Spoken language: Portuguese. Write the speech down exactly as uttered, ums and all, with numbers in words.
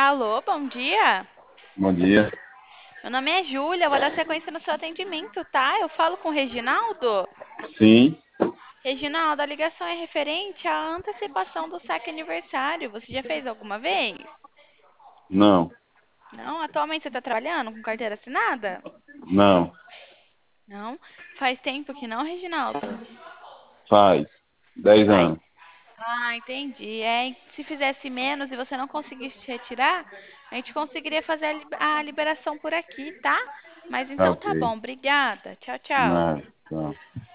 Alô, bom dia. Bom dia. Meu nome é Júlia, eu vou dar sequência no seu atendimento, tá? Eu falo com o Reginaldo. Sim, Reginaldo, a ligação é referente à antecipação do saque aniversário. Você já fez alguma vez? não, Não? Atualmente você está trabalhando com carteira assinada? não, Não? Faz tempo que não, Reginaldo? faz dez Faz. anos. Ah, entendi. É, se fizesse menos e você não conseguisse retirar, a gente conseguiria fazer a li- a liberação por aqui, tá? Mas Tá então ok. tá bom, obrigada. Tchau, tchau. Nada, tá.